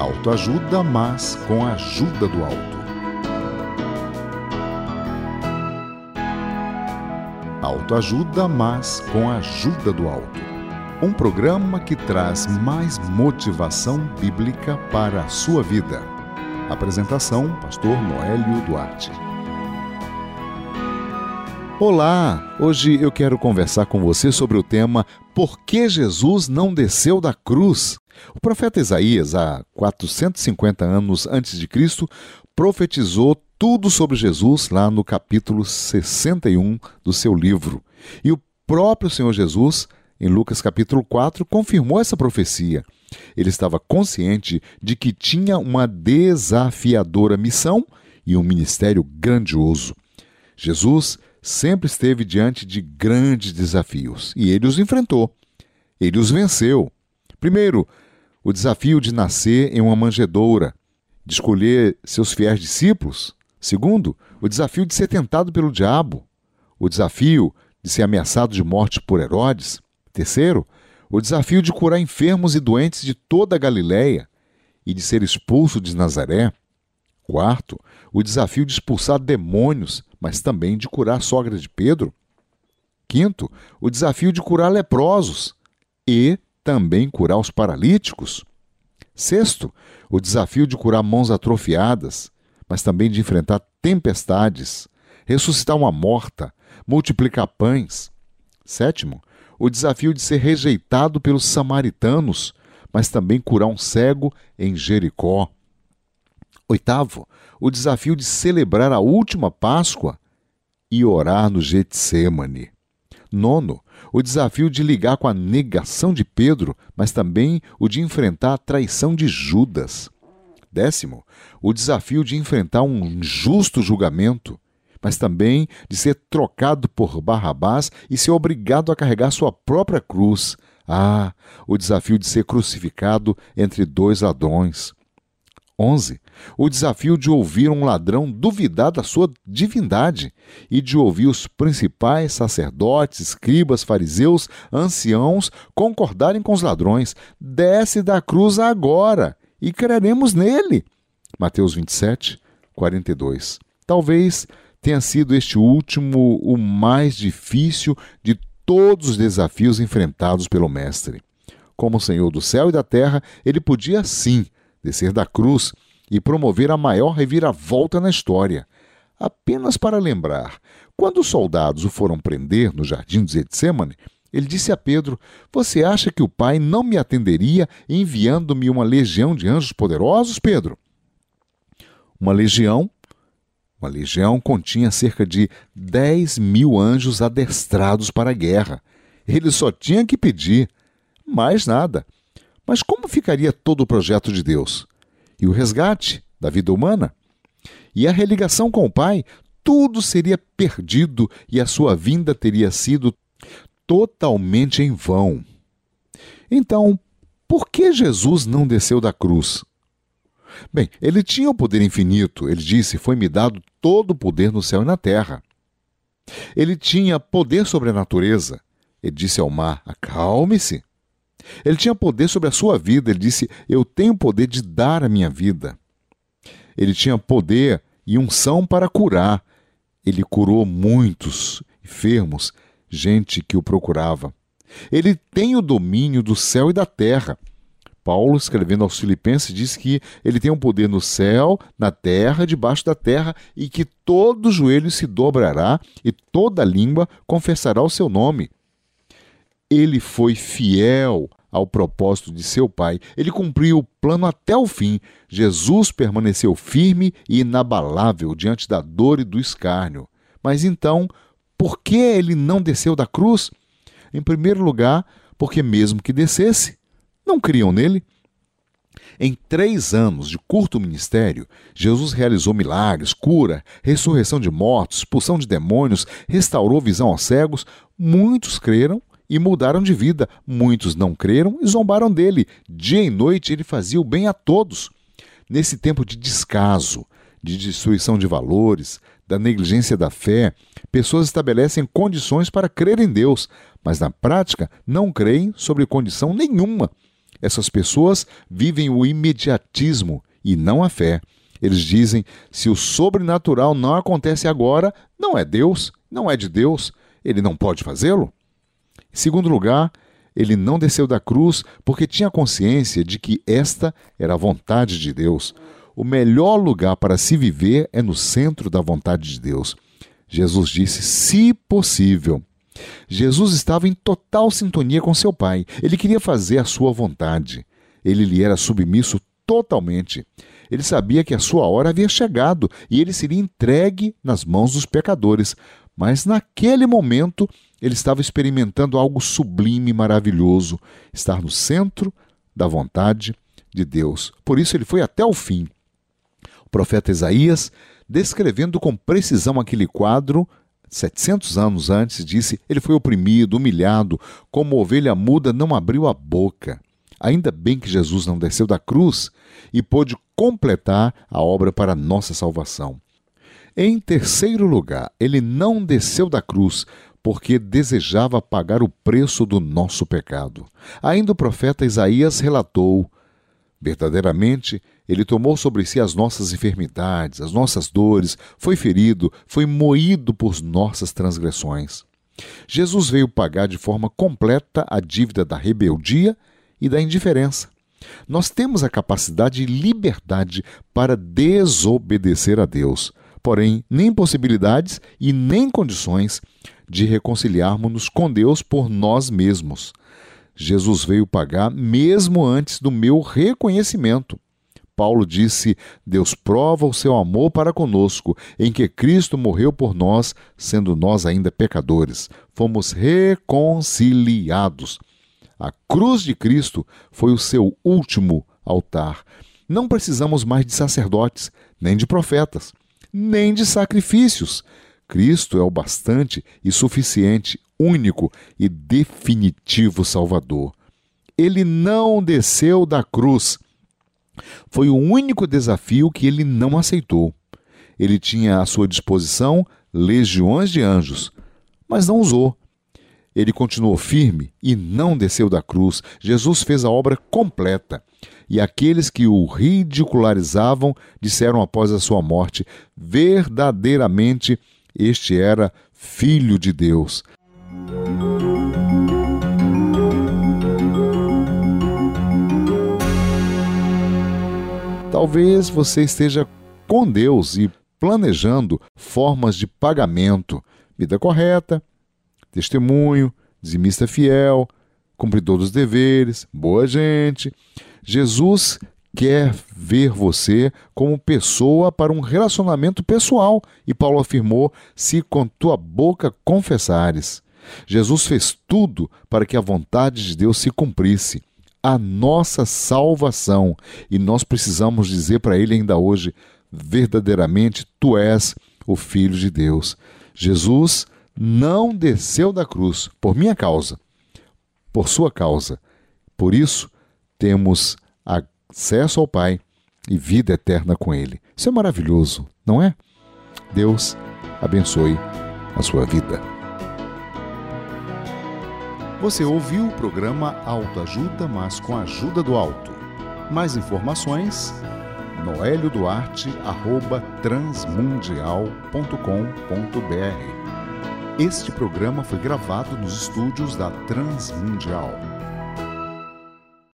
Autoajuda, mas com a ajuda do alto. Autoajuda, mas com a ajuda do alto. Um programa que traz mais motivação bíblica para a sua vida. Apresentação, Pastor Noélio Duarte. Olá! Hoje eu quero conversar com você sobre o tema Por que Jesus não desceu da cruz? O profeta Isaías, há 450 anos antes de Cristo, profetizou tudo sobre Jesus lá no capítulo 61 do seu livro. E o próprio Senhor Jesus, em Lucas capítulo 4, confirmou essa profecia. Ele estava consciente de que tinha uma desafiadora missão e um ministério grandioso. Jesus sempre esteve diante de grandes desafios e ele os enfrentou. Ele os venceu. Primeiro, o desafio de nascer em uma manjedoura, de escolher seus fiéis discípulos. Segundo, o desafio de ser tentado pelo diabo. O desafio de ser ameaçado de morte por Herodes. Terceiro, o desafio de curar enfermos e doentes de toda a Galileia e de ser expulso de Nazaré. Quarto, o desafio de expulsar demônios, mas também de curar a sogra de Pedro. Quinto, o desafio de curar leprosos e também curar os paralíticos. Sexto, o desafio de curar mãos atrofiadas, mas também de enfrentar tempestades, ressuscitar uma morta, multiplicar pães. Sétimo, o desafio de ser rejeitado pelos samaritanos, mas também curar um cego em Jericó. Oitavo, o desafio de celebrar a última Páscoa e orar no Getsêmani. Nono, o desafio de ligar com a negação de Pedro, mas também o de enfrentar a traição de Judas. Décimo, o desafio de enfrentar um injusto julgamento, mas também de ser trocado por Barrabás e ser obrigado a carregar sua própria cruz. O desafio de ser crucificado entre dois ladrões. 11. O desafio de ouvir um ladrão duvidar da sua divindade e de ouvir os principais sacerdotes, escribas, fariseus, anciãos concordarem com os ladrões. Desce da cruz agora e creremos nele. Mateus 27, 42. Talvez tenha sido este último o mais difícil de todos os desafios enfrentados pelo Mestre. Como Senhor do céu e da terra, ele podia sim descer da cruz e promover a maior reviravolta na história. Apenas para lembrar, quando os soldados o foram prender no jardim de Getsêmani, ele disse a Pedro: "Você acha que o Pai não me atenderia enviando-me uma legião de anjos poderosos, Pedro?" Uma legião continha cerca de 10.000 anjos adestrados para a guerra. Ele só tinha que pedir, mais nada. Mas como ficaria todo o projeto de Deus? E o resgate da vida humana? E a religação com o Pai? Tudo seria perdido e a sua vinda teria sido totalmente em vão. Então, por que Jesus não desceu da cruz? Bem, ele tinha o poder infinito. Ele disse: "Foi-me dado todo o poder no céu e na terra." Ele tinha poder sobre a natureza. Ele disse ao mar: "Acalme-se." Ele tinha poder sobre a sua vida. Ele disse: "Eu tenho poder de dar a minha vida." Ele tinha poder e unção para curar. Ele curou muitos enfermos, gente que o procurava. Ele tem o domínio do céu e da terra. Paulo, escrevendo aos Filipenses, diz que ele tem um poder no céu, na terra, debaixo da terra, e que todo joelho se dobrará e toda língua confessará o seu nome. Ele foi fiel ao propósito de seu Pai. Ele cumpriu o plano até o fim. Jesus permaneceu firme e inabalável diante da dor e do escárnio. Mas então, por que ele não desceu da cruz? Em primeiro lugar, porque mesmo que descesse, não criam nele. Em 3 anos de curto ministério, Jesus realizou milagres, cura, ressurreição de mortos, expulsão de demônios, restaurou visão aos cegos. Muitos creram e mudaram de vida. Muitos não creram e zombaram dele. Dia e noite ele fazia o bem a todos. Nesse tempo de descaso, de destruição de valores, da negligência da fé, pessoas estabelecem condições para crer em Deus, mas na prática não creem sobre condição nenhuma. Essas pessoas vivem o imediatismo e não a fé. Eles dizem, se o sobrenatural não acontece agora, não é Deus, não é de Deus, ele não pode fazê-lo. Em segundo lugar, ele não desceu da cruz porque tinha consciência de que esta era a vontade de Deus. O melhor lugar para se viver é no centro da vontade de Deus. Jesus disse, se possível. Jesus estava em total sintonia com seu Pai. Ele queria fazer a sua vontade. Ele lhe era submisso totalmente. Ele sabia que a sua hora havia chegado e ele seria entregue nas mãos dos pecadores. Mas naquele momento, ele estava experimentando algo sublime e maravilhoso, estar no centro da vontade de Deus. Por isso ele foi até o fim. O profeta Isaías, descrevendo com precisão aquele quadro, 700 anos antes, disse, ele foi oprimido, humilhado, como ovelha muda não abriu a boca. Ainda bem que Jesus não desceu da cruz e pôde completar a obra para a nossa salvação. Em terceiro lugar, ele não desceu da cruz porque desejava pagar o preço do nosso pecado. Ainda o profeta Isaías relatou, verdadeiramente, ele tomou sobre si as nossas enfermidades, as nossas dores, foi ferido, foi moído por nossas transgressões. Jesus veio pagar de forma completa a dívida da rebeldia e da indiferença. Nós temos a capacidade e liberdade para desobedecer a Deus, porém, nem possibilidades e nem condições de reconciliarmos-nos com Deus por nós mesmos. Jesus veio pagar mesmo antes do meu reconhecimento. Paulo disse, Deus prova o seu amor para conosco, em que Cristo morreu por nós, sendo nós ainda pecadores. Fomos reconciliados. A cruz de Cristo foi o seu último altar. Não precisamos mais de sacerdotes, nem de profetas, nem de sacrifícios. Cristo é o bastante e suficiente, único e definitivo Salvador. Ele não desceu da cruz. Foi o único desafio que ele não aceitou. Ele tinha à sua disposição legiões de anjos, mas não usou. Ele continuou firme e não desceu da cruz. Jesus fez a obra completa. E aqueles que o ridicularizavam disseram após a sua morte, verdadeiramente este era Filho de Deus. Talvez você esteja com Deus e planejando formas de pagamento, vida correta, testemunho, dizimista fiel, cumpridor dos deveres, boa gente. Jesus quer ver você como pessoa para um relacionamento pessoal. E Paulo afirmou, se com tua boca confessares. Jesus fez tudo para que a vontade de Deus se cumprisse. A nossa salvação. E nós precisamos dizer para ele ainda hoje, verdadeiramente tu és o Filho de Deus. Jesus não desceu da cruz por minha causa, por sua causa. Por isso, temos acesso ao Pai e vida eterna com Ele. Isso é maravilhoso, não é? Deus abençoe a sua vida. Você ouviu o programa Autoajuda, mas com a ajuda do alto. Mais informações, noelioduarte@transmundial.com.br. Este programa foi gravado nos estúdios da Transmundial.